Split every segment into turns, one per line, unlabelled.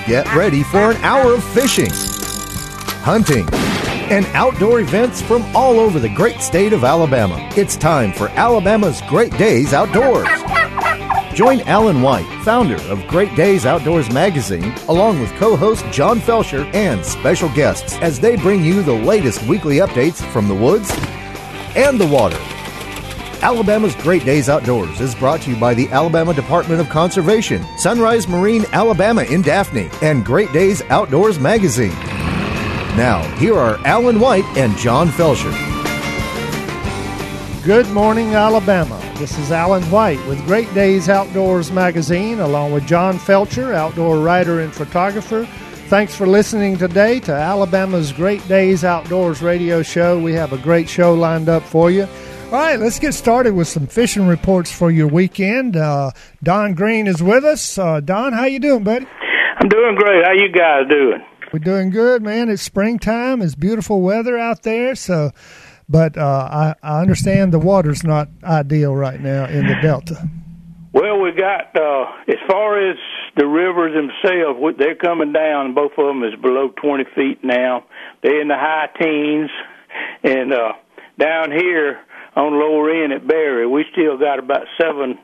Get ready for an hour of fishing, hunting, and outdoor events from all over the great state of Alabama. It's time for Alabama's Great Days Outdoors. Join Alan White, founder of Great Days Outdoors magazine, along with co-host John Felsher and special guests as they bring you the latest weekly updates from the woods and the water. Alabama's Great Days Outdoors is brought to you by the Alabama Department of Conservation, Sunrise Marine Alabama in Daphne, and Great Days Outdoors magazine. Now, here are Alan White and John Felsher.
Good morning, Alabama. This is Alan White with Great Days Outdoors magazine, along with John Felsher, outdoor writer and photographer. Thanks for listening today to Alabama's Great Days Outdoors radio show. We have a great show lined up for you. All right, let's get started with some fishing reports for your weekend. Don Green is with us. Don, how you doing, buddy?
I'm doing great. How you guys doing?
We're doing good, man. It's springtime. It's beautiful weather out there. But I understand the water's not ideal right now in the Delta.
Well, we got, as far as the rivers themselves, they're coming down. Both of them is below 20 feet now. They're in the high teens. And down here on the lower end at Berry, we still got about 7.5,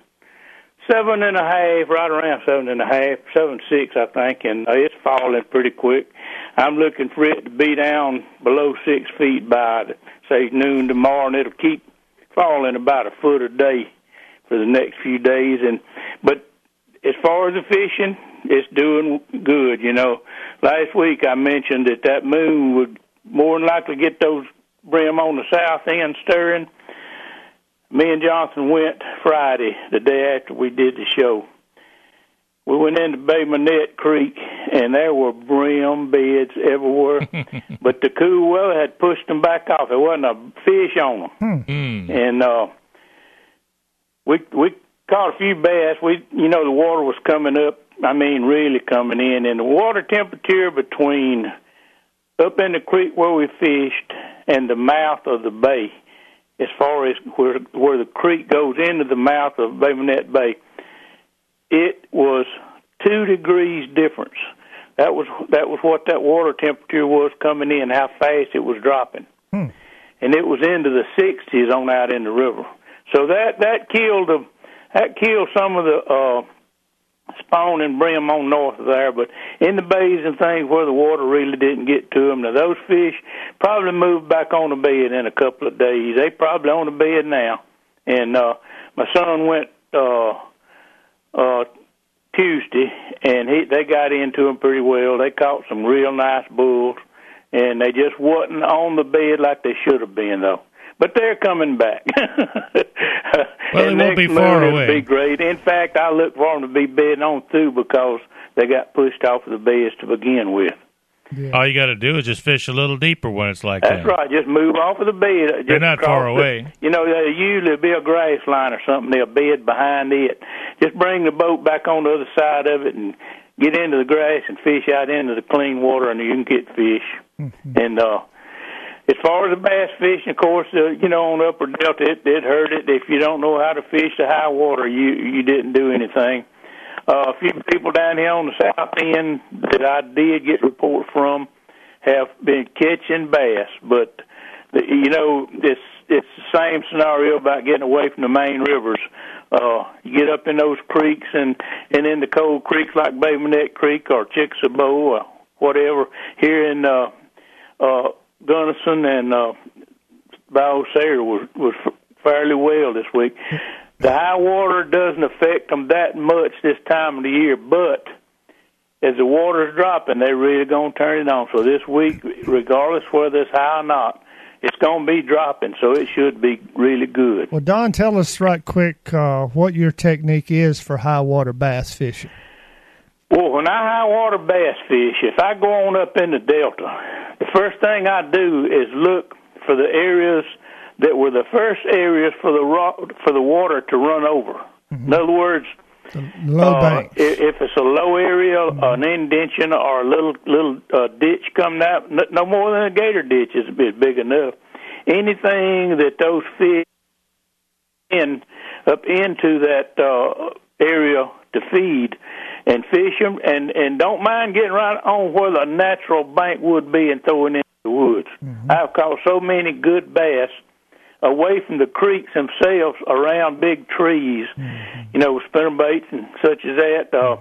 right around 7.5, 7.6, I think, and it's falling pretty quick. I'm looking for it to be down below 6 feet by, say, noon tomorrow, and it'll keep falling about a foot a day for the next few days. But as far as the fishing, it's doing good. You know, last week I mentioned that moon would more than likely get those brim on the south end stirring. Me and Johnson went Friday, the day after we did the show. We went into Bay Minette Creek, and there were brim beds everywhere. But the cool weather had pushed them back off. There wasn't a fish on them. And we caught a few bass. The water was coming up, really coming in. And the water temperature between up in the creek where we fished and the mouth of the bay, as far as where the creek goes into the mouth of Bay Minette Bay, it was 2 degrees difference. That was what that water temperature was coming in, how fast it was dropping. And it was into the 60s on out in the river. So that killed some of the spawn and brim on north of there, but in the bays and things where the water really didn't get to them, now those fish probably moved back on the bed in a couple of days. They probably on the bed now. And my son went Tuesday, and they got into them pretty well. They caught some real nice bulls, and they just wasn't on the bed like they should have been, though. But they're coming back.
Well, it won't be far away.
It'll be great. In fact, I look for them to be bedding on through because they got pushed off of the beds to begin with.
Yeah. All you got to do is just fish a little deeper when it's like
that. That's right. Just move off of the bed.
They're not far away.
There'll usually be a grass line or something. They'll bed behind it. Just bring the boat back on the other side of it and get into the grass and fish out into the clean water, and you can get fish. And as far as the bass fishing, of course, on the upper delta, it hurt it. If you don't know how to fish the high water, you didn't do anything. A few people down here on the south end that I did get reports from have been catching bass, but it's the same scenario about getting away from the main rivers. You get up in those creeks and in the cold creeks like Bay Minette Creek or Chickasaw or whatever here in Gunnison and Bayou-Sayre was fairly well this week. The high water doesn't affect them that much this time of the year, but as the water's dropping, they're really going to turn it on. So this week, regardless whether it's high or not, it's going to be dropping, so it should be really good.
Well, Don, tell us right quick what your technique is for high water bass fishing.
Well, when I high water bass fish, if I go on up in the Delta, the first thing I do is look for the areas that were the first areas for the water to run over. In other words,
low banks.
If it's a low area, an indention, or a little ditch coming out, no more than a gator ditch is big enough. Anything that those fish up into that area to feed, and fish them, and don't mind getting right on where the natural bank would be and throwing in the woods. Mm-hmm. I've caught so many good bass away from the creeks themselves around big trees, with spinnerbaits and such as that.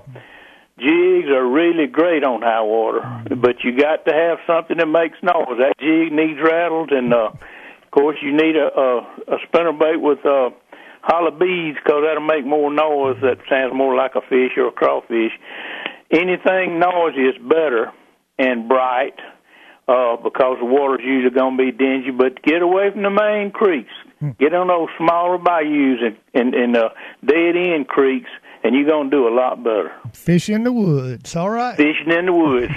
Jigs are really great on high water, but you got to have something that makes noise. That jig needs rattled, and of course you need a spinnerbait with hollow beads, because that'll make more noise. That sounds more like a fish or a crawfish. Anything noisy is better and bright, because the water's usually going to be dingy. But get away from the main creeks. Get on those smaller bayous and dead-end creeks, and you're going to do a lot better.
Fish in the woods, all right?
Fishing in the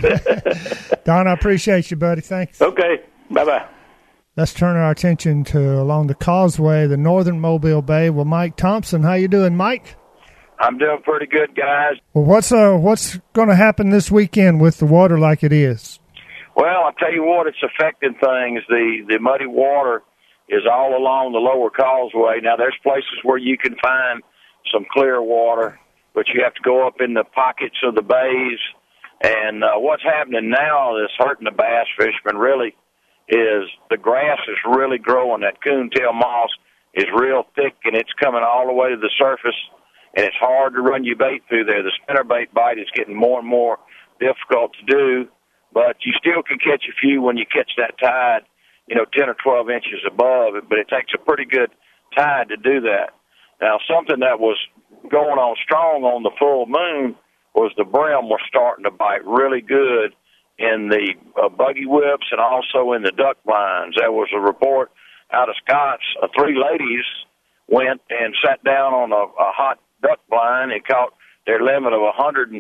woods.
Don, I appreciate you, buddy. Thanks.
Okay, bye-bye.
Let's turn our attention to along the causeway, the northern Mobile Bay, with Mike Thompson. How you doing, Mike?
I'm doing pretty good, guys.
Well, what's going to happen this weekend with the water like it is?
Well, I'll tell you what, it's affecting things. The muddy water is all along the lower causeway. Now, there's places where you can find some clear water, but you have to go up in the pockets of the bays. And what's happening now that's hurting the bass fishermen really is the grass is really growing. That coontail moss is real thick, and it's coming all the way to the surface, and it's hard to run your bait through there. The spinnerbait bite is getting more and more difficult to do, but you still can catch a few when you catch that tide, 10 or 12 inches above it, but it takes a pretty good tide to do that. Now, something that was going on strong on the full moon was the brim was starting to bite really good in the buggy whips and also in the duck blinds. There was a report out of Scott's. 3 ladies went and sat down on a hot duck blind and caught their limit of 150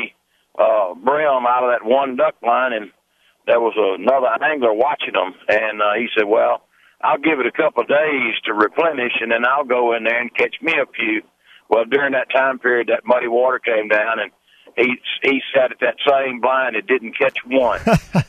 brim out of that one duck blind, and there was another angler watching them, and he said, well, I'll give it a couple of days to replenish, and then I'll go in there and catch me a few. Well, during that time period, that muddy water came down, and he sat at that same blind and didn't catch one.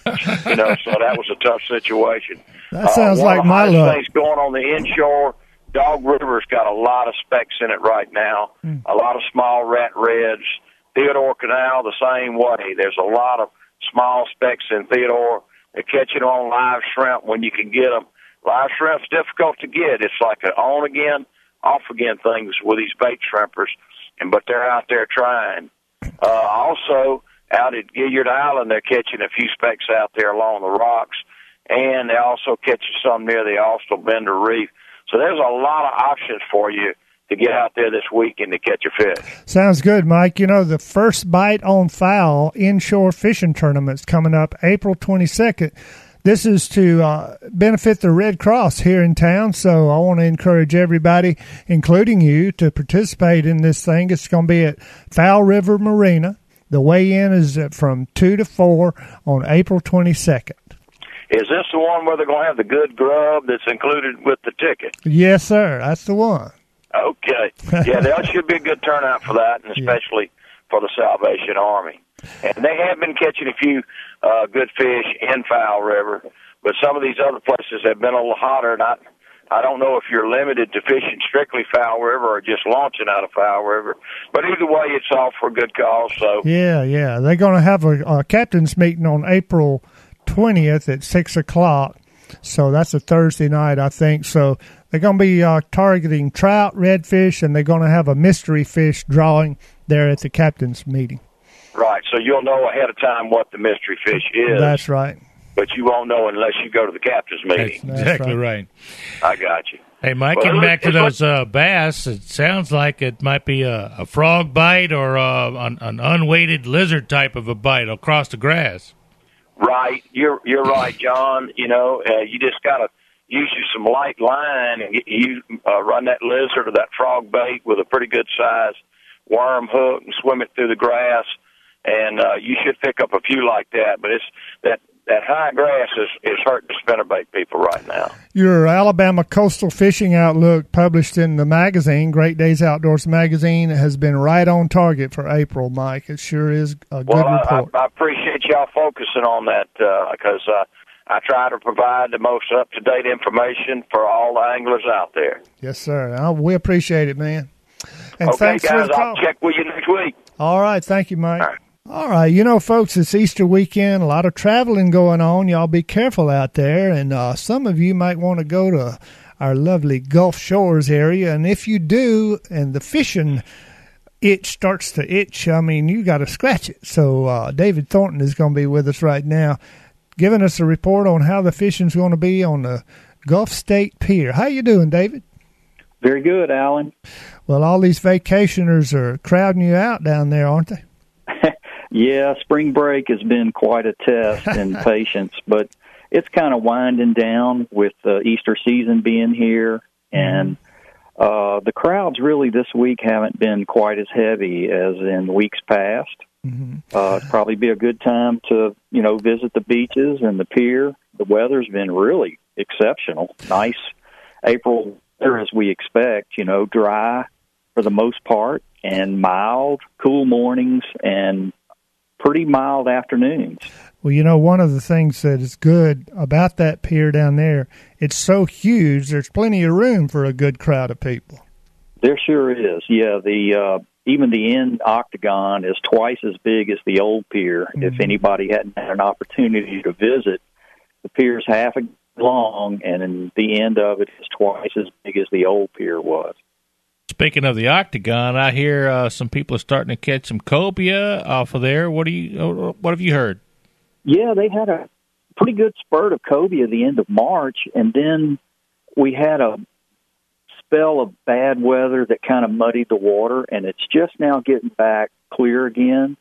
So that was a tough situation.
That sounds like my luck.
One of the hottest things going on the inshore, Dog River's got a lot of specks in it right now, a lot of small rat reds. Theodore Canal, the same way. There's a lot of small specks in Theodore. They're catching on live shrimp when you can get them. Live shrimp's difficult to get. It's like an on-again, off-again things with these bait shrimpers, but they're out there trying. Also, out at Gilliard Island, they're catching a few specks out there along the rocks, and they also catch some near the Austell Bender Reef. So there's a lot of options for you to get out there this weekend to catch a fish.
Sounds good, Mike. The first Bite on Foul inshore fishing tournament's coming up April 22nd. This is to benefit the Red Cross here in town, so I want to encourage everybody, including you, to participate in this thing. It's going to be at Foul River Marina. The weigh-in is from 2 to 4 on April 22nd.
Is this the one where they're going to have the good grub that's included with the ticket?
Yes, sir. That's the one.
Okay. Yeah, there should be a good turnout for that, and especially for the Salvation Army. And they have been catching a few good fish in Foul River, but some of these other places have been a little hotter, and I don't know if you're limited to fishing strictly Foul River or just launching out of Foul River. But either way, it's all for a good cause. So
Yeah. They're going to have a captain's meeting on April 20th at 6 o'clock. So that's a Thursday night, I think. So they're going to be targeting trout, redfish, and they're going to have a mystery fish drawing there at the captain's meeting.
Right, so you'll know ahead of time what the mystery fish is.
That's right.
But you won't know unless you go to the captain's meeting.
That's exactly right.
I got you.
Hey, Mike, getting back to those bass, it sounds like it might be a frog bite or an unweighted lizard type of a bite across the grass.
Right, you're right, John. You just got to use you some light line and you run that lizard or that frog bait with a pretty good size worm hook and swim it through the grass, and you should pick up a few like that. But it's that high grass is hurting the spinnerbait people right now.
Your Alabama Coastal Fishing Outlook, published in the magazine, Great Days Outdoors magazine, has been right on target for April, Mike. It sure is a good report.
I appreciate y'all focusing on that because I try to provide the most up-to-date information for all the anglers out there.
Yes, sir. We appreciate it, man. And
okay,
thanks
guys,
for the call.
I'll check with you next week.
All right. Thank you, Mike.
All right.
All right. You know, folks, it's Easter weekend. A lot of traveling going on. Y'all be careful out there. And some of you might want to go to our lovely Gulf Shores area. And if you do, and the fishing itch starts to itch, I mean, you got to scratch it. So David Thornton is going to be with us right now, giving us a report on how the fishing's going to be on the Gulf State Pier. How you doing, David?
Very good, Alan.
Well, all these vacationers are crowding you out down there, aren't they?
Yeah, spring break has been quite a test in patience, but it's kind of winding down with Easter season being here, and the crowds really this week haven't been quite as heavy as in weeks past. It'd probably be a good time to, visit the beaches and the pier. The weather's been really exceptional. Nice April weather as we expect, dry for the most part, and mild, cool mornings, and pretty mild afternoons.
Well, one of the things that is good about that pier down there, it's so huge, there's plenty of room for a good crowd of people.
There sure is. Yeah, even the end octagon is twice as big as the old pier. If anybody hadn't had an opportunity to visit, the pier's half a long, and in the end of it is twice as big as the old pier was.
Speaking of the octagon, I hear some people are starting to catch some cobia off of there. What have you heard?
Yeah, they had a pretty good spurt of cobia at the end of March, and then we had a spell of bad weather that kind of muddied the water, and it's just now getting back clear again.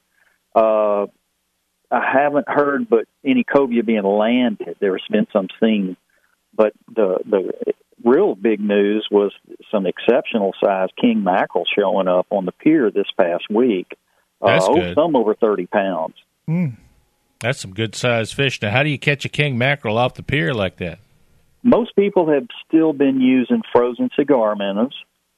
I haven't heard but any cobia being landed. There's been some seen, but the real big news was some exceptional size king mackerel showing up on the pier this past week.
That's good.
Some over 30 pounds.
That's some good sized fish. Now, how do you catch a king mackerel off the pier like that?
Most people have still been using frozen cigar minnows.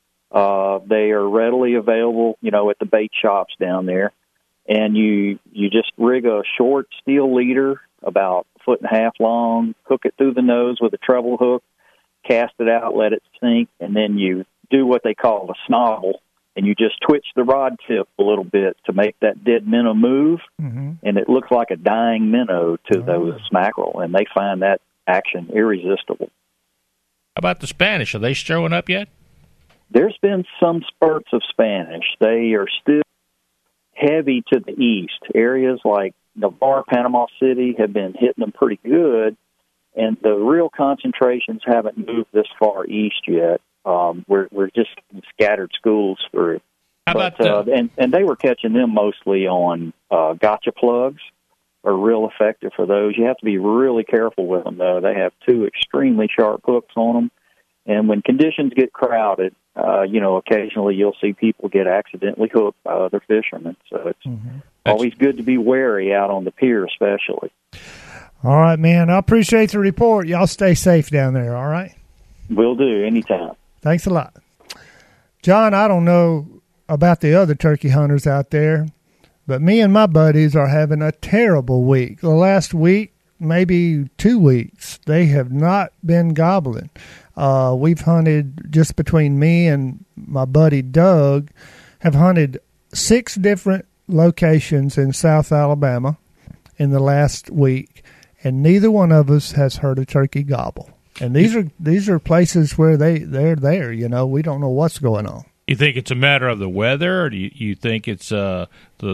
They are readily available, at the bait shops down there. And you just rig a short steel leader, about a foot and a half long, hook it through the nose with a treble hook, cast it out, let it sink, and then you do what they call a snobble, and you just twitch the rod tip a little bit to make that dead minnow move, and it looks like a dying minnow to those mackerel, and they find that action irresistible.
How about the Spanish? Are they showing up yet?
There's been some spurts of Spanish. They are still heavy to the east. Areas like Navarre, Panama City have been hitting them pretty good, and the real concentrations haven't moved this far east yet. We're just scattered schools through.
How about
and they were catching them mostly on gotcha plugs. Are real effective for those. You have to be really careful with them, though. They have two extremely sharp hooks on them, and when conditions get crowded, occasionally you'll see people get accidentally hooked by other fishermen. So it's always good to be wary out on the pier, especially.
All right, man. I appreciate the report. Y'all stay safe down there, all right?
Will do, anytime.
Thanks a lot. John, I don't know about the other turkey hunters out there, but me and my buddies are having a terrible week. The last week, maybe 2 weeks, they have not been gobbling. We've hunted, just between me and my buddy Doug, have hunted 6 different locations in South Alabama in the last week, and neither one of us has heard a turkey gobble. And these are places where they're there. We don't know what's going on.
You think it's a matter of the weather, or do you think it's the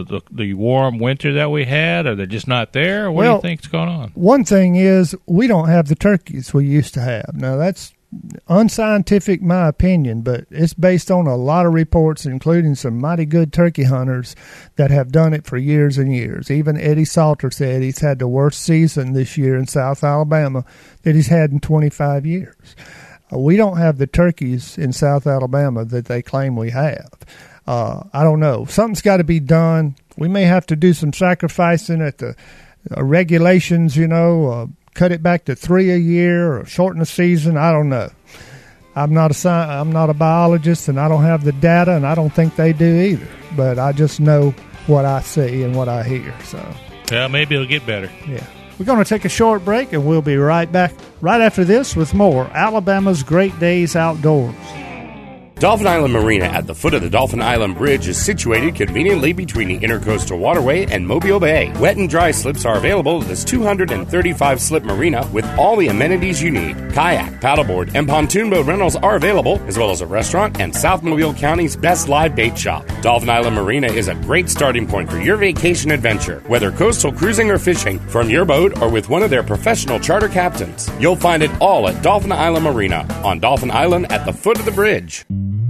warm winter that we had, or they're just not there? Or what do you think's going on?
One thing is we don't have the turkeys we used to have. Now, that's unscientific, my opinion, but it's based on a lot of reports, including some mighty good turkey hunters that have done it for years and years. Even Eddie Salter said he's had the worst season this year in South Alabama that he's had in 25 years. We don't have the turkeys in South Alabama that they claim we have. I don't know. Something's got to be done. We may have to do some sacrificing at the regulations, cut it back to 3 a year or shorten the season. I don't know. I'm not a biologist, and I don't have the data, and I don't think they do either. But I just know what I see and what I hear. So,
yeah, maybe it'll get better.
Yeah. We're going to take a short break, and we'll be right back right after this with more Alabama's Great Days Outdoors.
Dolphin Island Marina at the foot of the Dolphin Island Bridge is situated conveniently between the Intercoastal Waterway and Mobile Bay. Wet and dry slips are available at this 235-slip marina with all the amenities you need. Kayak, paddleboard, and pontoon boat rentals are available, as well as a restaurant and South Mobile County's best live bait shop. Dolphin Island Marina is a great starting point for your vacation adventure, whether coastal cruising or fishing, from your boat or with one of their professional charter captains. You'll find it all at Dolphin Island Marina on Dolphin Island at the foot of the bridge.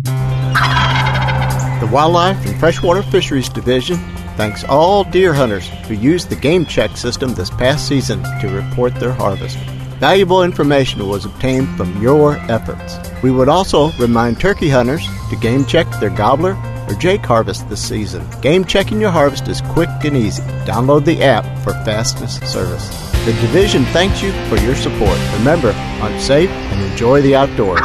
The Wildlife and Freshwater Fisheries Division thanks all deer hunters who used the Game Check system this past season to report their harvest. Valuable information was obtained from your efforts. We would also remind turkey hunters to game check their gobbler or jake harvest this season. Game checking your harvest is quick and easy. Download the app for fastest service. The division thanks you for your support. Remember, hunt safe and enjoy the outdoors.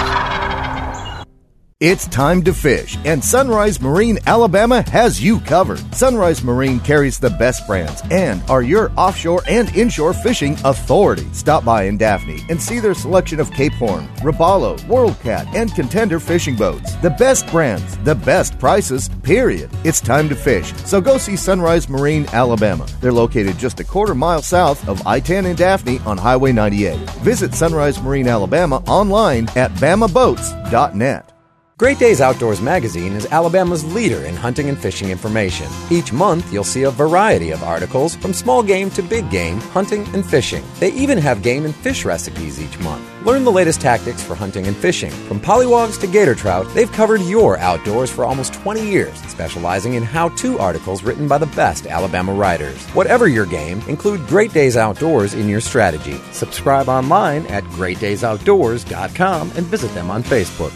It's time to fish, and Sunrise Marine Alabama has you covered. Sunrise Marine carries the best brands and are your offshore and inshore fishing authority. Stop by in Daphne and see their selection of Cape Horn, Robalo, WorldCat, and Contender fishing boats. The best brands, the best prices, period. It's time to fish, so go see Sunrise Marine Alabama. They're located just a quarter mile south of I-10 in Daphne on Highway 98. Visit Sunrise Marine Alabama online at bamaboats.net.
Great Days Outdoors magazine is Alabama's leader in hunting and fishing information. Each month, you'll see a variety of articles from small game to big game, hunting and fishing. They even have game and fish recipes each month. Learn the latest tactics for hunting and fishing. From pollywogs to gator trout, they've covered your outdoors for almost 20 years, specializing in how-to articles written by the best Alabama writers. Whatever your game, include Great Days Outdoors in your strategy. Subscribe online at greatdaysoutdoors.com and visit them on Facebook.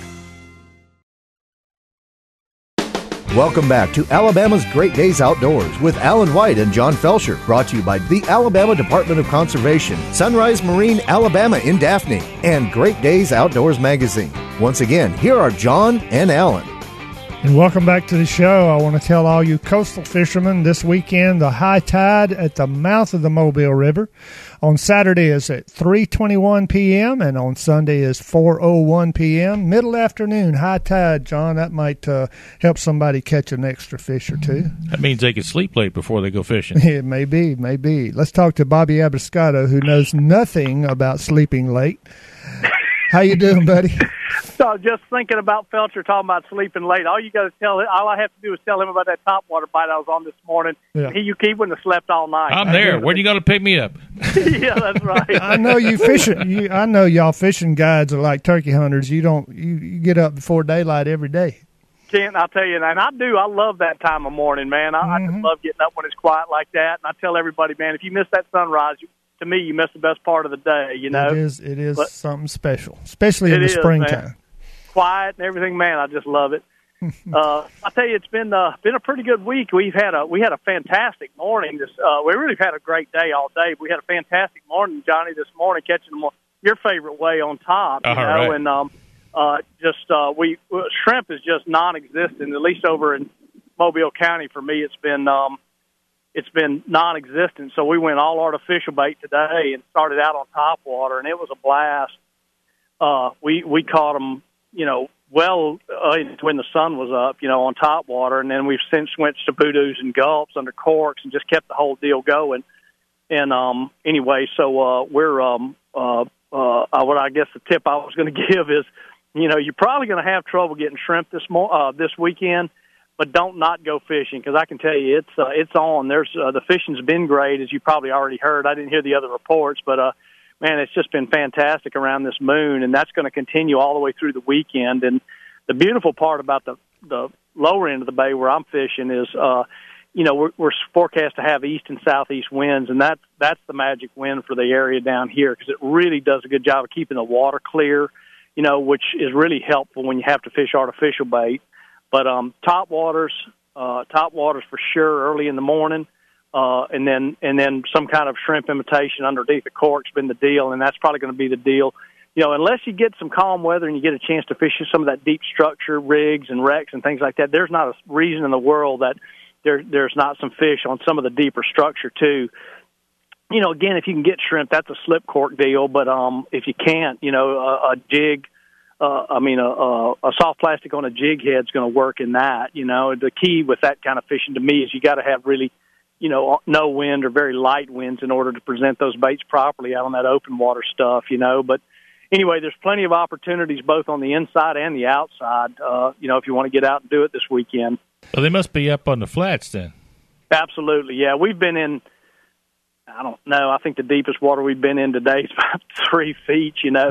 Welcome back to Alabama's Great Days Outdoors with Alan White and John Felsher, brought to you by the Alabama Department of Conservation, Sunrise Marine Alabama in Daphne, and Great Days Outdoors magazine. Once again, here are John and Alan.
And welcome back to the show. I want to tell all you coastal fishermen this weekend, the high tide at the mouth of the Mobile River on Saturday is at 3:21 p.m. and on Sunday is 4:01 p.m. Middle afternoon, high tide, John. That might help somebody catch an extra fish or two.
That means they can sleep late before they go fishing.
It may be. Let's talk to Bobby Abiscato, who knows nothing about sleeping late. How you doing, buddy?
So just thinking about Felcher talking about sleeping late. All I have to do is tell him about that topwater bite I was on this morning.
Yeah.
You wouldn't have slept all night.
I'm there. When are you going to pick me up?
Yeah, that's right.
I know you fishing. I know y'all fishing guides are like turkey hunters. You get up before daylight every day.
Kent, I'll tell you, and I do. I love that time of morning, man. I just love getting up when it's quiet like that. And I tell everybody, man, if you miss that sunrise, to me, you miss the best part of the day. You know,
it is something special, especially in the springtime.
Man. Quiet and everything, man. I just love it. I tell you, it's been a pretty good week. We had a fantastic morning. We really had a great day all day. We had a fantastic morning, Johnny, this morning catching them your favorite way on top. You know,
right.
And shrimp is just non-existent. At least over in Mobile County, for me, it's been non-existent. So we went all artificial bait today and started out on topwater, and it was a blast. We caught them, well when the sun was up, on topwater, and then we've since switched to boodoos and gulps under corks and just kept the whole deal going. And anyway, so what I guess the tip I was going to give is, you're probably going to have trouble getting shrimp this weekend. But don't not go fishing, because I can tell you it's on. There's the fishing's been great, as you probably already heard. I didn't hear the other reports, but man, it's just been fantastic around this moon, and that's going to continue all the way through the weekend. And the beautiful part about the lower end of the bay where I'm fishing is, we're forecast to have east and southeast winds, and that's the magic wind for the area down here, because it really does a good job of keeping the water clear, which is really helpful when you have to fish artificial bait. But top waters for sure early in the morning, and then some kind of shrimp imitation underneath the cork's been the deal, and that's probably going to be the deal. Unless you get some calm weather and you get a chance to fish some of that deep structure rigs and wrecks and things like that, there's not a reason in the world that there's not some fish on some of the deeper structure too. Again, if you can get shrimp, that's a slip cork deal. But if you can't, a jig a soft plastic on a jig head is going to work in that. The key with that kind of fishing to me is you got to have really, no wind or very light winds in order to present those baits properly out on that open water stuff. But anyway, there's plenty of opportunities both on the inside and the outside. If you want to get out and do it this weekend.
Well, they must be up on the flats then.
Absolutely, yeah. We've been in. I don't know. I think the deepest water we've been in today is about 3 feet.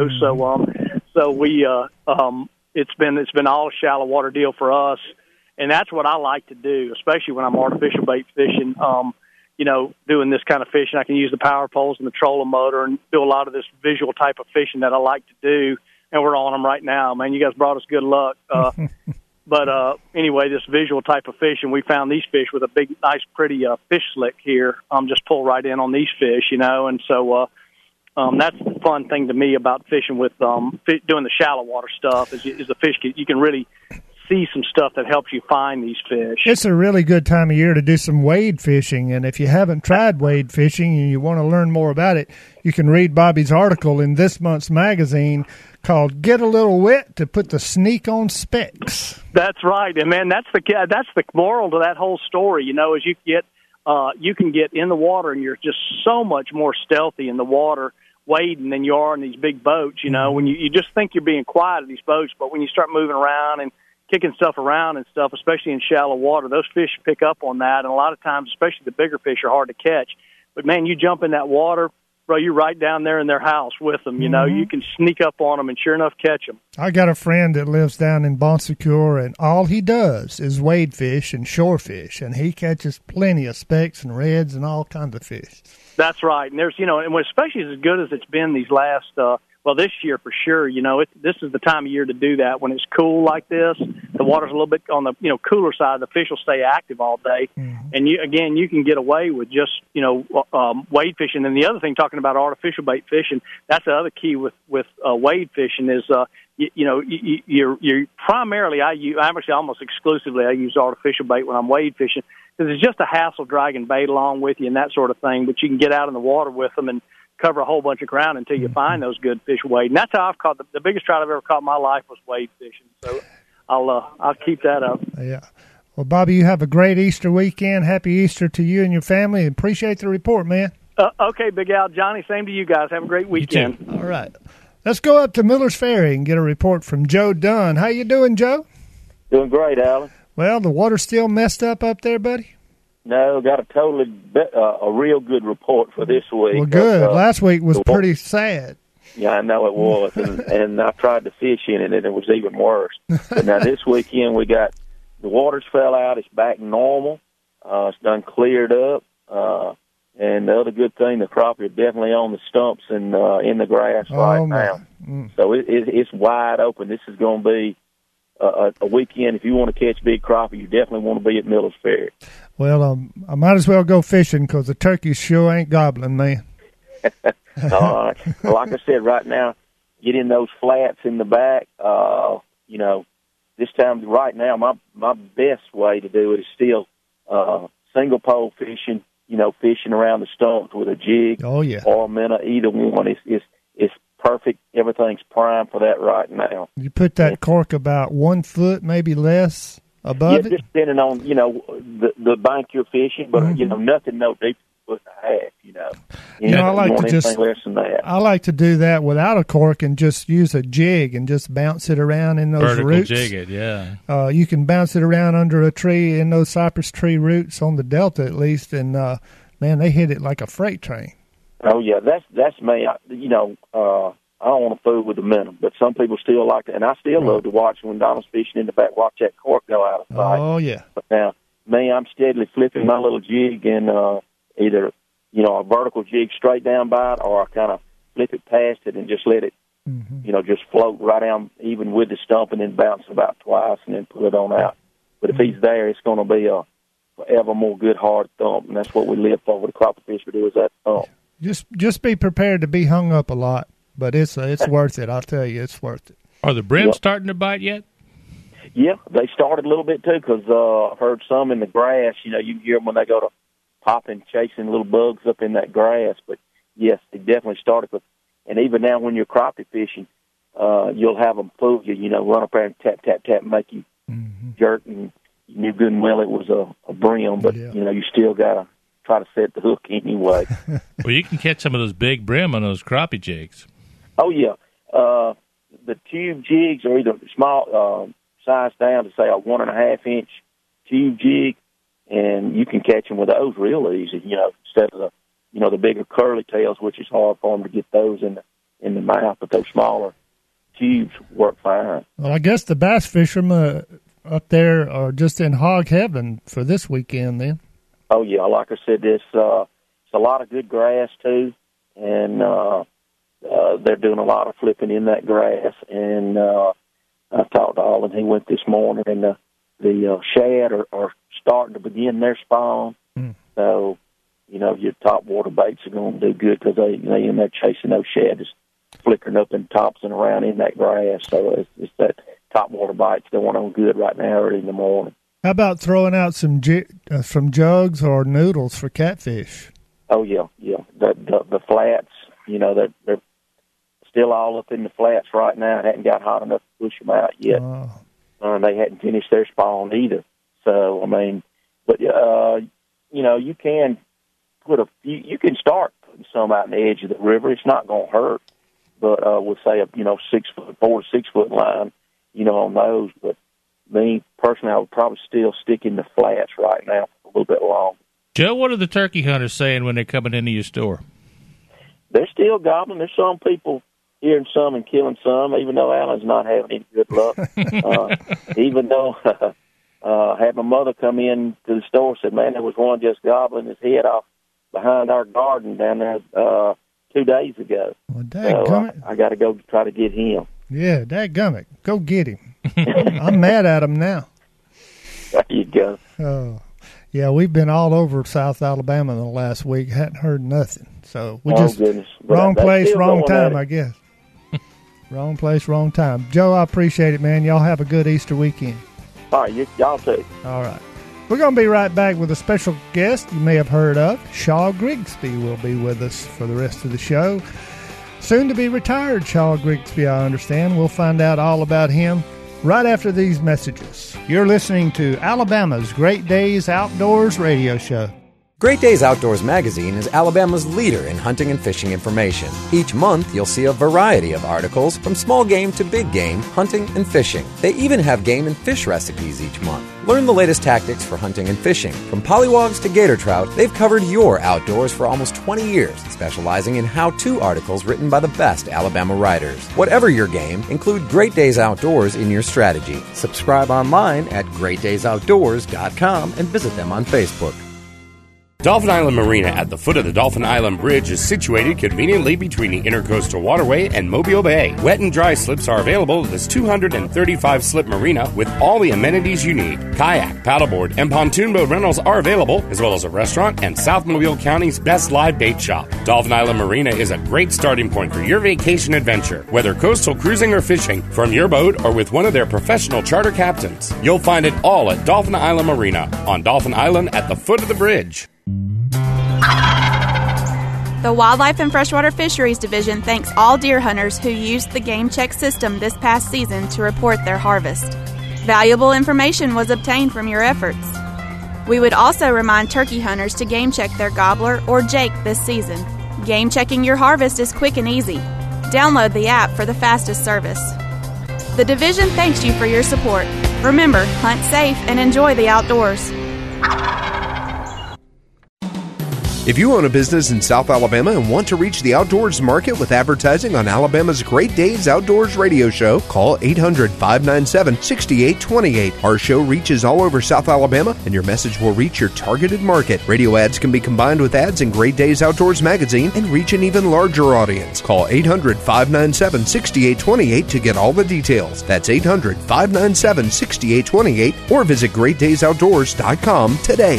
So we it's been all a shallow water deal for us, and that's what I like to do, especially when I'm artificial bait fishing. Doing this kind of fishing, I can use the power poles and the trolling motor and do a lot of this visual type of fishing that I like to do. And we're on them right now, man. You guys brought us good luck. But anyway, this visual type of fishing, we found these fish with a big, nice, pretty fish slick here. Just pull right in on these fish, and so that's the fun thing to me about fishing with doing the shallow water stuff is the fish. You can really see some stuff that helps you find these fish.
It's a really good time of year to do some wade fishing, and if you haven't tried wade fishing and you want to learn more about it, you can read Bobby's article in this month's magazine called "Get a Little Wet to Put the Sneak on Specs."
That's right, and man, that's the moral to that whole story. As you can get in the water and you're just so much more stealthy in the water wading than you are in these big boats. When you just think you're being quiet in these boats, but when you start moving around and kicking stuff around and stuff, especially in shallow water, those fish pick up on that, and a lot of times, especially the bigger fish, are hard to catch. But man, you jump in that water, bro, you're right down there in their house with them. You can sneak up on them and sure enough catch them.
I got a friend that lives down in Bon Secour, and all he does is wade fish and shore fish, and he catches plenty of specks and reds and all kinds of fish.
That's right, and there's and especially as good as it's been these last. This year for sure. This is the time of year to do that when it's cool like this. The water's a little bit on the cooler side. The fish will stay active all day, and you can get away with just wade fishing. And the other thing, talking about artificial bait fishing, that's the other key with wade fishing is you're primarily actually almost exclusively I use artificial bait when I'm wade fishing because it's just a hassle dragging bait along with you and that sort of thing. But you can get out in the water with them and cover a whole bunch of ground until you find those good fish wading. That's how I've caught the biggest trout I've ever caught in my life was wade fishing. So I'll keep that up.
Yeah. Well, Bobby, you have a great Easter weekend. Happy Easter to you and your family. Appreciate the report, man.
Okay, Big Al, Johnny, same to you guys. Have a great weekend.
You too. All right. Let's go up to Miller's Ferry and get a report from Joe Dunn. How you doing, Joe?
Doing great, Alan.
Well, the water's still messed up there, buddy?
No, got a real good report for this week.
Well, good. Last week was pretty sad.
Yeah, I know it was, and I tried to fish in it, and it was even worse. But now this weekend we got the waters fell out. It's back normal. It's done cleared up, and the other good thing, the crappie are definitely on the stumps and in the grass right now. So it's wide open. This is going to be a weekend. If you want to catch big crappie, you definitely want to be at Miller's Ferry.
Well, I might as well go fishing because the turkeys sure ain't gobbling, man.
All right. Well, like I said, right now, get in those flats in the back. This time, right now, my best way to do it is still single pole fishing. Fishing around the stumps with a jig.
Oh yeah.
Or a minnow. Either one is perfect. Everything's prime for that right now.
You put that cork about 1 foot, maybe less. Above
it? Just depending on, the bank you're fishing, but, nothing no deeper than a half,
I like to just,
less than that.
I like to do that without a cork and just use a jig and just bounce it around in those
vertical
roots.
Jig it, yeah.
You can bounce it around under a tree in those cypress tree roots on the Delta at least, and, man, they hit it like a freight train.
Oh, yeah, that's me. I don't want to fool with the minnow, but some people still like to, and I still love to watch when Donald's fishing in the back, watch that cork go out of sight.
Oh, yeah.
But now, me, I'm steadily flipping my little jig and either, a vertical jig straight down by it, or I kind of flip it past it and just let it, just float right down even with the stump and then bounce about twice and then pull it on out. But if he's there, it's going to be a forever more good hard thump, and that's what we live for with the crappie fish. We do is that thump.
Just be prepared to be hung up a lot. But it's worth it. I'll tell you, it's worth it.
Are the brims starting to bite yet?
Yeah, they started a little bit too because I've heard some in the grass. You can hear them when they go to popping, chasing little bugs up in that grass. But yes, they definitely started. And even now, when you're crappie fishing, you'll have them fool you, run up there and tap, tap, tap, make you jerk, and you knew good and well it was a brim, but, you still got to try to set the hook anyway.
Well, you can catch some of those big brim on those crappie jigs.
Oh, yeah. The tube jigs are either small, size down to, say, a 1.5-inch tube jig, and you can catch them with those real easy, instead of the bigger curly tails, which is hard for them to get those in the mouth, but those smaller tubes work fine.
Well, I guess the bass fishermen up there are just in hog heaven for this weekend then.
Oh, yeah. Like I said, it's a lot of good grass, too, and they're doing a lot of flipping in that grass. And I talked to Alden. He went this morning, and the shad are starting to begin their spawn. So, your top water baits are going to do good because they in there chasing those shad, just flickering up and tops and around in that grass. So it's that top water bites going on good right now early in the morning.
How about throwing out some jugs or noodles for catfish?
Oh, yeah. The flats, they're still all up in the flats right now. It hadn't got hot enough to push them out yet. They hadn't finished their spawn either. So, but, you can you can start putting some out in the edge of the river. It's not going to hurt. But we'll say a 4 to 6 foot line, on those. But me personally, I would probably still stick in the flats right now for a little bit longer.
Joe, what are the turkey hunters saying when they're coming into your store?
They're still gobbling. There's some people hearing some and killing some, even though Alan's not having any good luck. Even though I had my mother come in to the store and said, man, there was one just gobbling his head off behind our garden down there 2 days ago.
Well,
so I got to go try to get him.
Yeah, dadgummit. Go get him. I'm mad at him now.
There you go.
Oh, yeah, we've been all over South Alabama in the last week. Hadn't heard nothing. So we
goodness.
Wrong place, wrong time, I guess. Wrong place, wrong time. Joe, I appreciate it, man. Y'all have a good Easter weekend.
All right, y'all too.
All right. We're going to be right back with a special guest you may have heard of. Shaw Grigsby will be with us for the rest of the show. Soon to be retired, Shaw Grigsby, I understand. We'll find out all about him right after these messages. You're listening to Alabama's Great Days Outdoors radio show.
Great Days Outdoors magazine is Alabama's leader in hunting and fishing information. Each month, you'll see a variety of articles from small game to big game, hunting and fishing. They even have game and fish recipes each month. Learn the latest tactics for hunting and fishing. From pollywogs to gator trout, they've covered your outdoors for almost 20 years, specializing in how-to articles written by the best Alabama writers. Whatever your game, include Great Days Outdoors in your strategy. Subscribe online at greatdaysoutdoors.com and visit them on Facebook.
Dauphin Island Marina at the foot of the Dauphin Island Bridge is situated conveniently between the Intercoastal Waterway and Mobile Bay. Wet and dry slips are available at this 235-slip marina with all the amenities you need. Kayak, paddleboard, and pontoon boat rentals are available, as well as a restaurant and South Mobile County's best live bait shop. Dauphin Island Marina is a great starting point for your vacation adventure, whether coastal cruising or fishing, from your boat or with one of their professional charter captains. You'll find it all at Dauphin Island Marina on Dauphin Island at the foot of the bridge.
The Wildlife and Freshwater Fisheries Division thanks all deer hunters who used the Game Check system this past season to report their harvest. Valuable information was obtained from your efforts. We would also remind turkey hunters to game check their gobbler or Jake this season. Game checking your harvest is quick and easy. Download the app for the fastest service. The division thanks you for your support. Remember, hunt safe and enjoy the outdoors.
If you own a business in South Alabama and want to reach the outdoors market with advertising on Alabama's Great Days Outdoors radio show, call 800-597-6828. Our show reaches all over South Alabama, and your message will reach your targeted market. Radio ads can be combined with ads in Great Days Outdoors magazine and reach an even larger audience. Call 800-597-6828 to get all the details. That's 800-597-6828 or visit GreatDaysOutdoors.com today.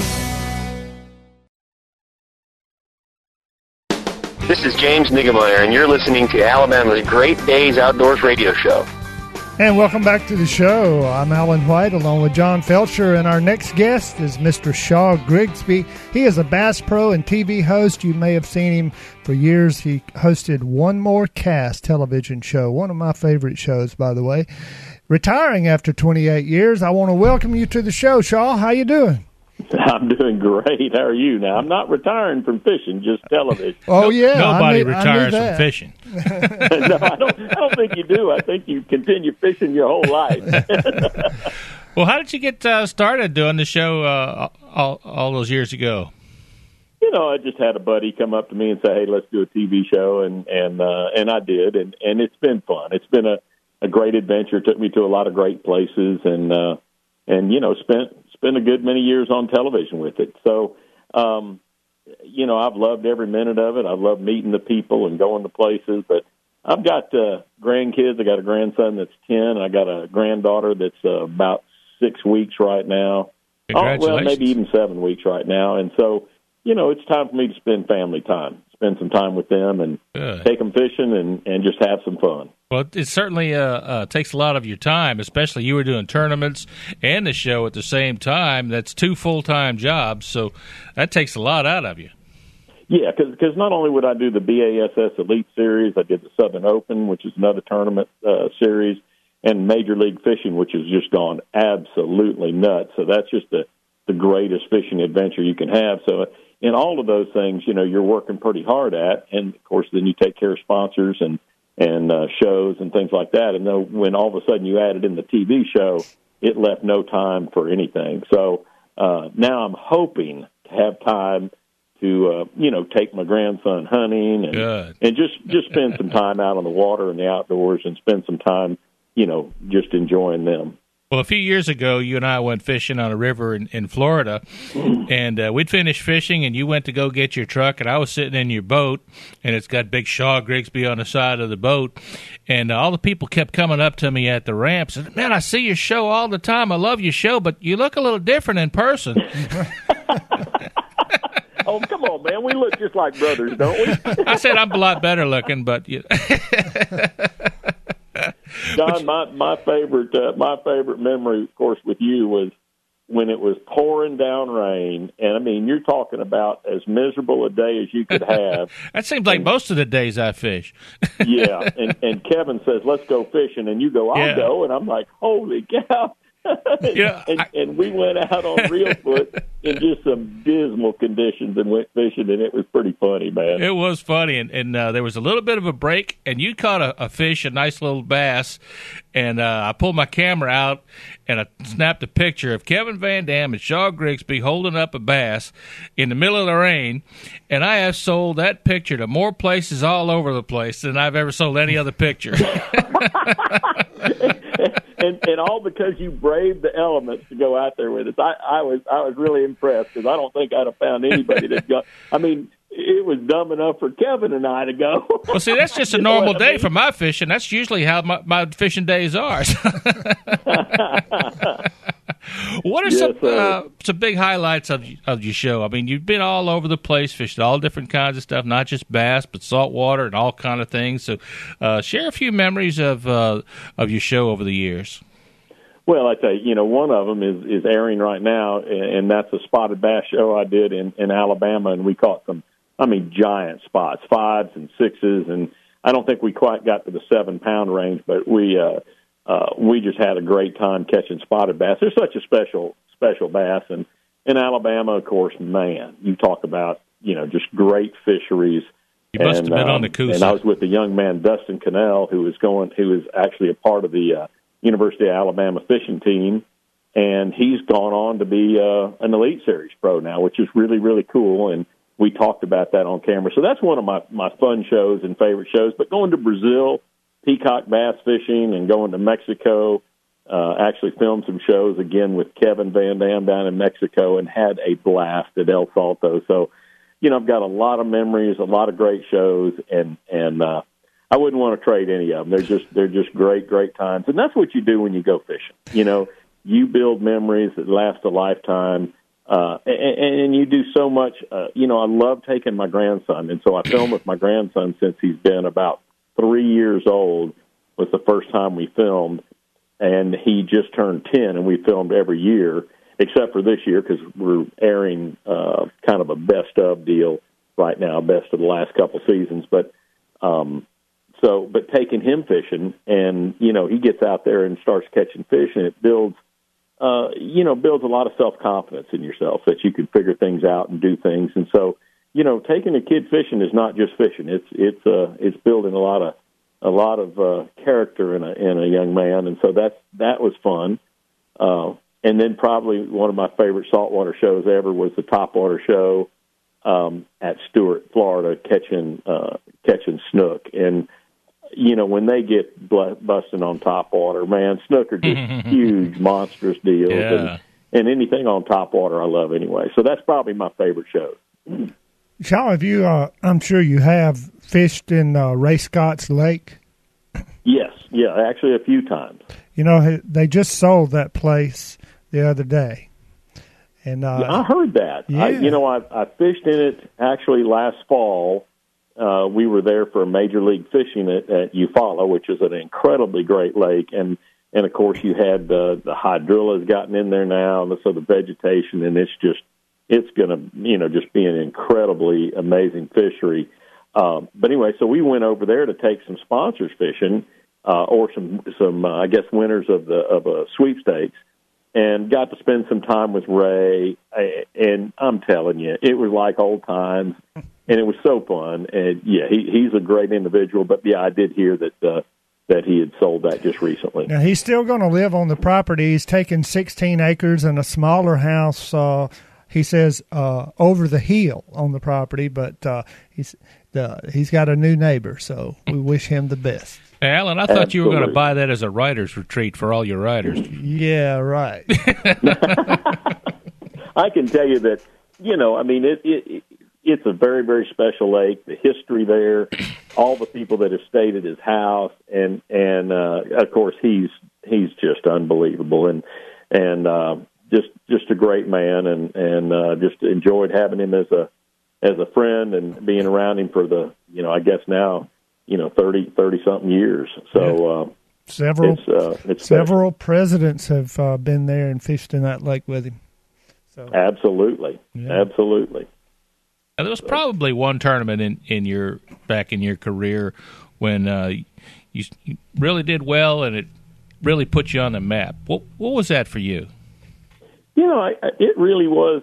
This is James Niggemeyer, and you're listening to Alabama's Great Days Outdoors radio show.
And welcome back to the show. I'm Alan White along with John Felcher, and our next guest is Mr. Shaw Grigsby. He is a Bass Pro and TV host. You may have seen him for years. He hosted One More Cast television show, one of my favorite shows, by the way. Retiring after 28 years, I want to welcome you to the show, Shaw. How you doing?
I'm doing great. How are you? Now, I'm not retiring from fishing, just television.
Oh, yeah.
Nobody retires from fishing.
No, I don't think you do. I think you continue fishing your whole life.
Well, how did you get started doing the show all those years ago?
You know, I just had a buddy come up to me and say, "Hey, let's do a TV show," and I did, and it's been fun. It's been a great adventure. It took me to a lot of great places, and you know, spent a good many years on television with it. So, you know, I've loved every minute of it. I've loved meeting the people and going to places. But I've got grandkids. I got a grandson that's 10. I got a granddaughter that's about 6 weeks right now.
Congratulations.
Well, maybe even 7 weeks right now. And so, you know, it's time for me to spend family time, spend some time with them and take them fishing and just have some fun.
Well, it certainly takes a lot of your time, especially you were doing tournaments and the show at the same time. That's 2 full-time jobs, so that takes a lot out of you.
Yeah, because not only would I do the BASS Elite Series, I did the Southern Open, which is another tournament series, and Major League Fishing, which has just gone absolutely nuts. So that's just the greatest fishing adventure you can have. So in all of those things, you know, you're working pretty hard at, and, of course, then you take care of sponsors and shows and things like that. And then when all of a sudden you added in the TV show, it left no time for anything. So now I'm hoping to have time to, you know, take my grandson hunting and just spend some time out on the water and the outdoors and spend some time, you know, just enjoying them.
Well, a few years ago, you and I went fishing on a river in Florida, and we'd finished fishing, and you went to go get your truck, and I was sitting in your boat, and it's got big Shaw Grigsby on the side of the boat, and all the people kept coming up to me at the ramp and said, "Man, I see your show all the time. I love your show, but you look a little different in person."
Oh, come on, man. We look just like brothers, don't we?
I said I'm a lot better looking, but...
John, my favorite memory, of course, with you was when it was pouring down rain, and I mean, you're talking about as miserable a day as you could have.
That seems like most of the days I fish.
Yeah, and Kevin says, "Let's go fishing," and you go, "I'll go," and I'm like, "Holy cow!"
Yeah,
and we went out on reel foot in just some dismal conditions and went fishing, and it was pretty funny, man.
It was funny, and there was a little bit of a break, and you caught a fish, a nice little bass, and I pulled my camera out, and I snapped a picture of Kevin Van Dam and Shaw Grigsby holding up a bass in the middle of the rain, and I have sold that picture to more places all over the place than I've ever sold any other picture.
And all because you braved the elements to go out there with us. I was really impressed because I don't think I'd have found anybody that got. I mean, it was dumb enough for Kevin and I to go.
Well, see, that's just a normal day for my fishing. That's usually how my fishing days are. What are some big highlights of your show? I mean, you've been all over the place, fishing all different kinds of stuff, not just bass, but saltwater and all kind of things. So share a few memories of your show over the years.
Well, I tell you, one of them is airing right now, and that's a spotted bass show I did in Alabama, and we caught some, giant spots, 5s and 6s, and I don't think we quite got to the 7-pound range, but we just had a great time catching spotted bass. They're such a special bass, and in Alabama, of course, man, you talk about just great fisheries.
You must have been on the Coosa.
And I was with the young man Dustin Cannell, who was actually a part of the University of Alabama fishing team, and he's gone on to be an Elite Series pro now, which is really, really cool. And we talked about that on camera. So that's one of my fun shows and favorite shows. But going to Brazil, peacock bass fishing, and going to Mexico, actually filmed some shows again with Kevin Van Dam down in Mexico and had a blast at El Salto. So, I've got a lot of memories, a lot of great shows, and I wouldn't want to trade any of them. They're just great times. And that's what you do when you go fishing. You build memories that last a lifetime. And you do so much. I love taking my grandson. And so I film with my grandson since he's been about 3 years old was the first time we filmed. and he just turned 10, and we filmed every year except for this year because we're airing kind of a best of deal right now, best of the last couple seasons. But but taking him fishing, and he gets out there and starts catching fish, and it builds a lot of self-confidence in yourself that you can figure things out and do things. And so, taking a kid fishing is not just fishing. It's building a lot of character in a young man. And so that was fun. And then probably one of my favorite saltwater shows ever was the Topwater show at Stewart, Florida, catching snook. And when they get busting on topwater, man, snook are just huge, monstrous deals.
Yeah.
And anything on topwater I love anyway. So that's probably my favorite show.
Shaw, have you, I'm sure you have fished in Ray Scott's Lake?
Yes. Yeah, actually a few times.
They just sold that place the other day. And
I heard that.
Yeah.
I fished in it actually last fall. We were there for Major League Fishing at Eufaula, which is an incredibly great lake, and of course you had the hydrilla has gotten in there now, and so the vegetation, and it's going to just be an incredibly amazing fishery. But anyway, so we went over there to take some sponsors fishing, or some I guess winners of a sweepstakes, and got to spend some time with Ray, and I'm telling you, it was like old times. And it was so fun, and he's a great individual. But I did hear that he had sold that just recently.
Now he's still going to live on the property. He's taken 16 acres and a smaller house. He says over the hill on the property, but he's got a new neighbor, so we wish him the best.
Hey, Alan, I thought you were going to buy that as a writer's retreat for all your writers.
Yeah, right.
I can tell you that it's a very, very special lake. The history there, all the people that have stayed at his house, and of course he's just unbelievable, and just a great man, and just enjoyed having him as a friend and being around him for the I guess now 30 something years. So
several presidents have been there and fished in that lake with him. So
absolutely.
Now, there was probably one tournament in your career when you really did well, and it really put you on the map. What was that for you?
It really was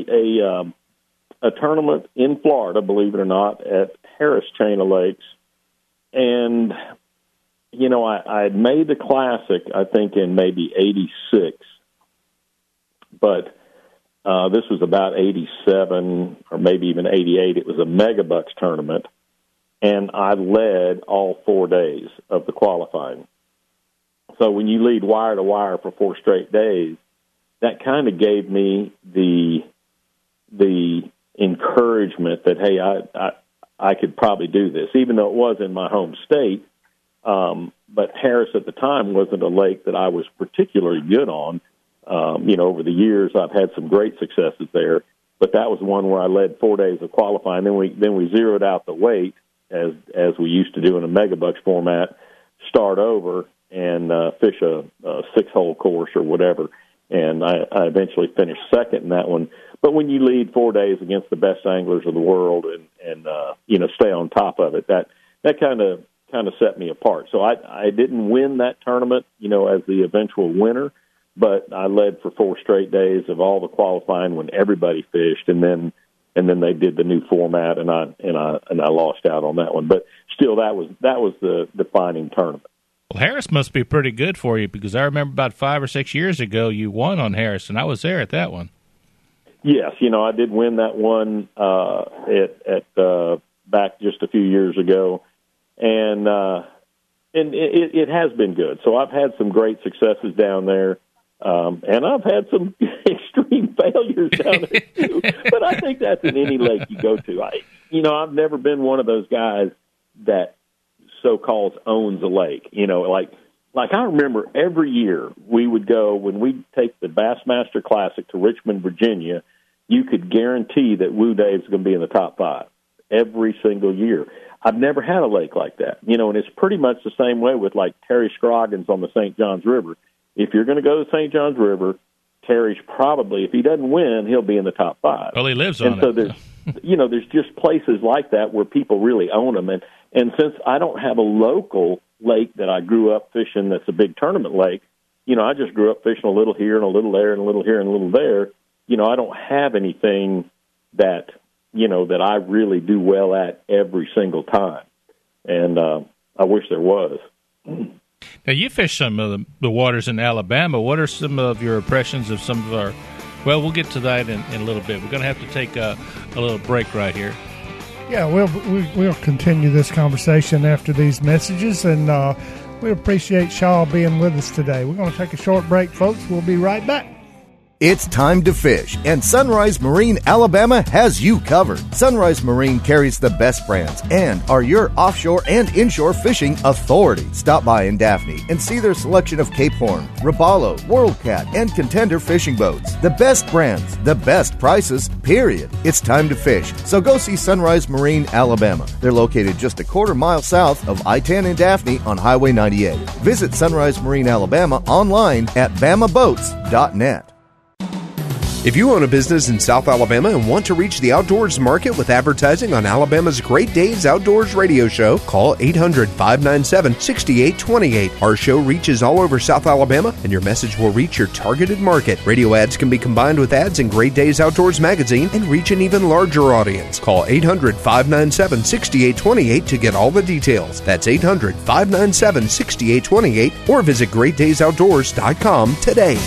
a tournament in Florida, believe it or not, at Harris Chain of Lakes, and I had made the Classic, I think, in maybe '86, but. This was about 87 or maybe even 88. It was a Megabucks tournament, and I led all 4 days of the qualifying. So when you lead wire to wire for 4 straight days, that kind of gave me the encouragement that, hey, I could probably do this, even though it was in my home state. But Harris at the time wasn't a lake that I was particularly good on. Over the years, I've had some great successes there, but that was one where I led 4 days of qualifying. Then we zeroed out the weight as we used to do in a Megabucks format, start over and fish a 6-hole course or whatever. And I eventually finished second in that one. But when you lead 4 days against the best anglers of the world and stay on top of it, that kind of set me apart. So I didn't win that tournament, as the eventual winner. But I led for 4 straight days of all the qualifying when everybody fished, and then they did the new format, and I lost out on that one. But still, that was the defining tournament.
Well, Harris must be pretty good for you, because I remember about 5 or 6 years ago you won on Harris, and I was there at that one.
Yes, I did win that one at back just a few years ago, and it has been good. So I've had some great successes down there. And I've had some extreme failures down there too, but I think that's in any lake you go to. I've never been one of those guys that so-called owns a lake. Like I remember every year we would go when we take the Bassmaster Classic to Richmond, Virginia. You could guarantee that Woo Dave's going to be in the top 5 every single year. I've never had a lake like that, you know, and it's pretty much the same way with like Terry Scroggins on the St. Johns River. If you're going to go to St. Johns River, Terry's probably, if he doesn't win, he'll be in the top 5.
Well, he lives on
it. And so there's, you know, there's just places like that where people really own them. And since I don't have a local lake that I grew up fishing that's a big tournament lake, you know, I just grew up fishing a little here and a little there and a little here and a little there. You know, I don't have anything that, you know, that I really do well at every single time. And I wish there was.
Now, you fish some of the waters in Alabama. What are some of your impressions of some of our... Well, we'll get to that in a little bit. We're going to have to take a little break right here.
Yeah, we'll continue this conversation after these messages, and we appreciate Shaw being with us today. We're going to take a short break, folks. We'll be right back.
It's time to fish, and Sunrise Marine Alabama has you covered. Sunrise Marine carries the best brands and are your offshore and inshore fishing authority. Stop by in Daphne and see their selection of Cape Horn, Robalo, WorldCat, and Contender fishing boats. The best brands, the best prices, period. It's time to fish, so go see Sunrise Marine Alabama. They're located just a quarter mile south of I-10 in Daphne on Highway 98. Visit Sunrise Marine Alabama online at bamaboats.net.
If you own a business in South Alabama and want to reach the outdoors market with advertising on Alabama's Great Days Outdoors radio show, call 800-597-6828. Our show reaches all over South Alabama, and your message will reach your targeted market. Radio ads can be combined with ads in Great Days Outdoors magazine and reach an even larger audience. Call 800-597-6828 to get all the details. That's 800-597-6828 or visit GreatDaysOutdoors.com today.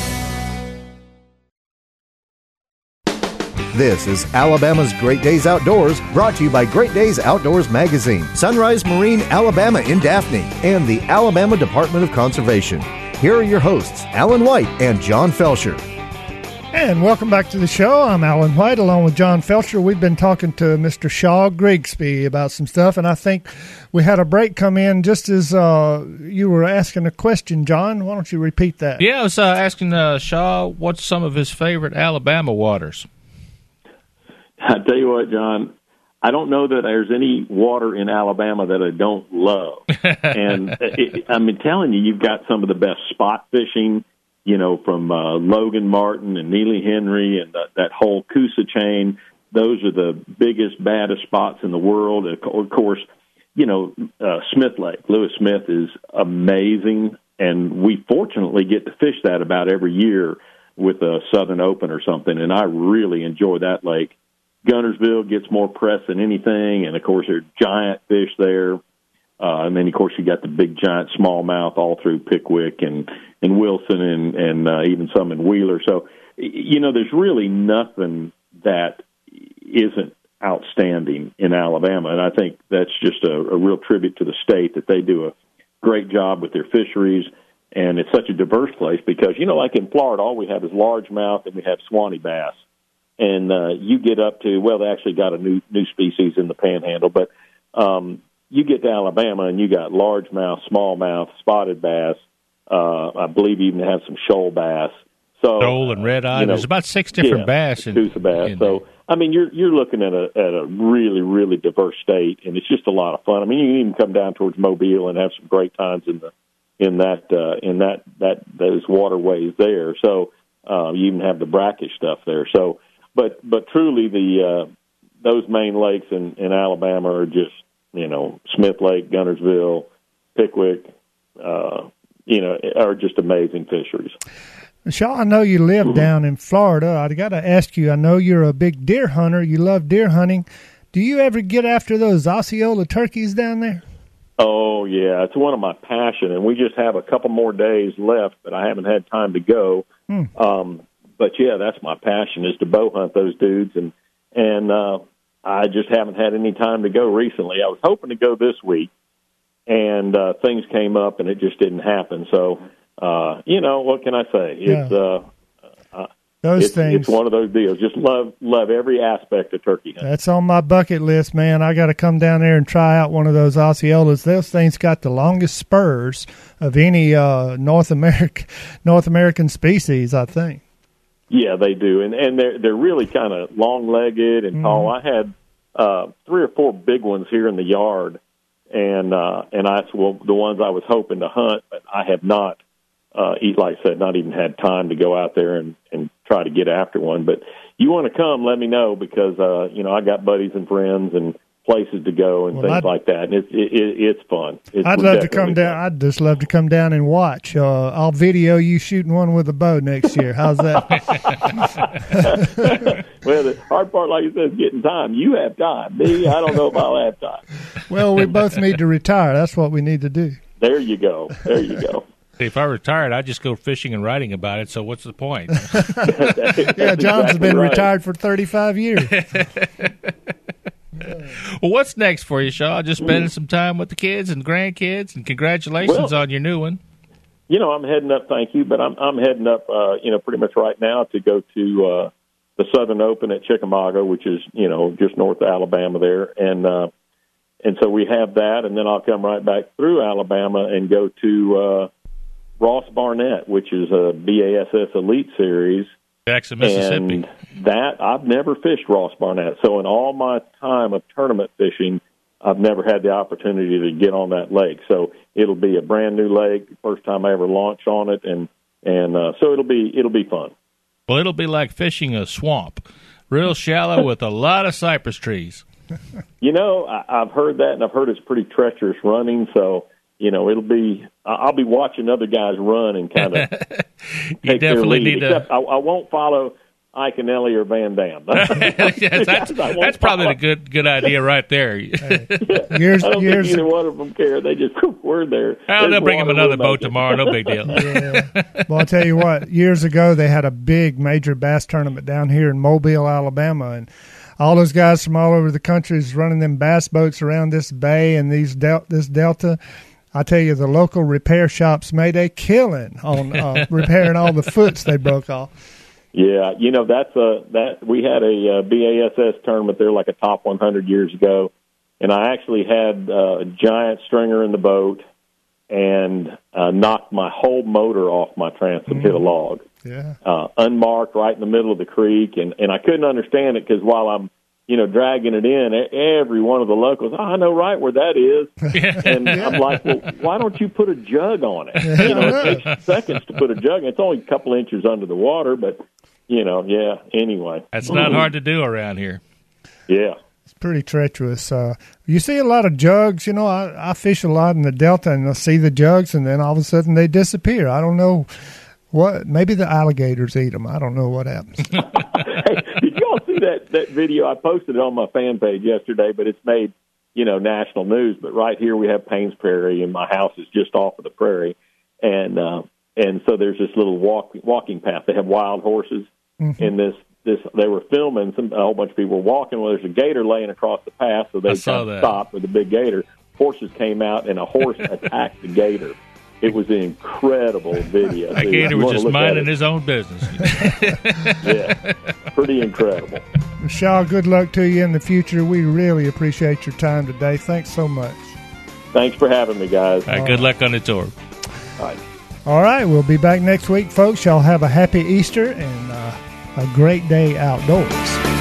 This is Alabama's Great Days Outdoors, brought to you by Great Days Outdoors Magazine, Sunrise Marine Alabama in Daphne, and the Alabama Department of Conservation. Here are your hosts, Alan White and John Felcher.
And welcome back to the show. I'm Alan White along with John Felcher. We've been talking to Mr. Shaw Grigsby about some stuff, and I think we had a break come in just as you were asking a question, John. Why don't you repeat that?
Yeah, I was asking Shaw what's some of his favorite Alabama waters.
I tell you what, John, I don't know that there's any water in Alabama that I don't love. And I'm telling you, you've got some of the best spot fishing, you know, from Logan Martin and Neely Henry and that whole Coosa chain. Those are the biggest, baddest spots in the world. Of course, you know, Smith Lake, Lewis Smith is amazing, and we fortunately get to fish that about every year with a Southern Open or something, and I really enjoy that lake. Guntersville gets more press than anything, and, of course, there are giant fish there. And then, of course, you got the big, giant smallmouth all through Pickwick and Wilson and even some in Wheeler. So, you know, there's really nothing that isn't outstanding in Alabama, and I think that's just a real tribute to the state that they do a great job with their fisheries, and it's such a diverse place because, you know, like in Florida, all we have is largemouth and we have Swanee bass. And you get up to, well, they actually got a new species in the Panhandle, but you get to Alabama and you got largemouth, smallmouth, spotted bass. I believe you even have some shoal bass. So
shoal and red eye. You know, there's about 6 different bass.
Coosa bass. So I mean, you're looking at a really, really diverse state, and it's just a lot of fun. I mean, you can even come down towards Mobile and have some great times in those waterways there. So you even have the brackish stuff there. So. But truly, those main lakes in Alabama are just, you know, Smith Lake, Guntersville, Pickwick, you know, are just amazing fisheries.
Shaw, I know you live down in Florida. I got to ask you, I know you're a big deer hunter. You love deer hunting. Do you ever get after those Osceola turkeys down there?
Oh, yeah. It's one of my passions, and we just have a couple more days left, but I haven't had time to go. But, yeah, that's my passion is to bow hunt those dudes, and I just haven't had any time to go recently. I was hoping to go this week, and things came up, and it just didn't happen. So, you know, what can I say? It's one of those deals. Just love every aspect of turkey hunting.
That's on my bucket list, man. I got to come down there and try out one of those Osceolas. Those things got the longest spurs of any North American species, I think.
Yeah, they do, and they're really kind of long-legged and tall. I had 3 or 4 big ones here in the yard and that's the ones I was hoping to hunt, but I have not, like I said, not even had time to go out there and try to get after one. But you want to come, let me know, because I got buddies and friends and places to go and things like that, and it's fun.
I'd love to come down. I'd just love to come down and watch. I'll video you shooting one with a bow next year. How's that?
Well, the hard part, like you said, is getting time. You have time. Me, I don't know if I'll have time.
Well, we both need to retire. That's what we need to do.
There you go. There you go.
If I retired, I'd just go fishing and writing about it, so what's the point?
Yeah, John's been retired for 35 years.
Well, what's next for you, Shaw? Just spending some time with the kids and grandkids, and congratulations on your new one.
I'm heading up, thank you, but I'm heading up, pretty much right now to go to the Southern Open at Chickamauga, which is, just north of Alabama there. And so we have that, and then I'll come right back through Alabama and go to Ross Barnett, which is a BASS Elite Series.
Jackson, Mississippi.
And that, I've never fished Ross Barnett. So in all my time of tournament fishing, I've never had the opportunity to get on that lake. So it'll be a brand new lake, first time I ever launch on it, and so it'll be fun.
Well, it'll be like fishing a swamp, real shallow with a lot of cypress trees.
I've heard that, and I've heard it's pretty treacherous running, so I'll be watching other guys run and kind of take their lead. Except I won't follow Ike and Ellie or Van Dam.
Yes, that's probably a good idea right there.
I don't think either one of them care. They just, we're there.
They'll bring them another boat tomorrow. No big deal.
Yeah. Well, I'll tell you what, years ago they had a big major bass tournament down here in Mobile, Alabama, and all those guys from all over the country is running them bass boats around this bay and this delta. I tell you, the local repair shops made a killing on repairing all the foots they broke off.
Yeah, that we had a BASS tournament there, like a top 100 years ago, and I actually had a giant stringer in the boat and knocked my whole motor off my transom, hit a log.
Yeah.
Unmarked right in the middle of the creek, and I couldn't understand it because while I'm dragging it in, every one of the locals, I know right where that is. And I'm like, well, why don't you put a jug on it? It takes seconds to put a jug. It's only a couple inches under the water, but, anyway.
That's not hard to do around here.
Yeah.
It's pretty treacherous. You see a lot of jugs. I fish a lot in the Delta, and I see the jugs, and then all of a sudden they disappear. I don't know what. Maybe the alligators eat them. I don't know what happens.
Hey, did you all see that video? I posted it on my fan page yesterday, but it's made, national news. But right here we have Paynes Prairie, and my house is just off of the prairie. And so there's this little walking path. They have wild horses in this. They were filming, a whole bunch of people were walking. Well, there's a gator laying across the path, so they stopped with a big gator. Horses came out, and a horse attacked the gator. It was an incredible video.
That gator was just minding his own business.
Yeah, pretty incredible.
Shaw, good luck to you in the future. We really appreciate your time today. Thanks so much.
Thanks for having me, guys.
All right, good luck on the tour.
All right.
All right, we'll be back next week, folks. Y'all have a happy Easter and a great day outdoors.